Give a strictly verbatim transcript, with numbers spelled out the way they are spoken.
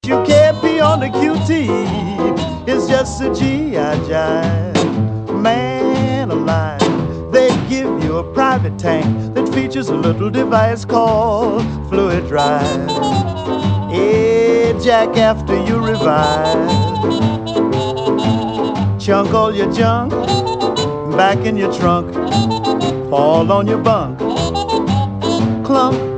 you can't be on the Q T. It's just a G I jive. Man alive, they give you a private tank that features a little device called Fluid Drive. Hey, Jack, after you revive, chunk all your junk back in your trunk, fall on your bunk, clump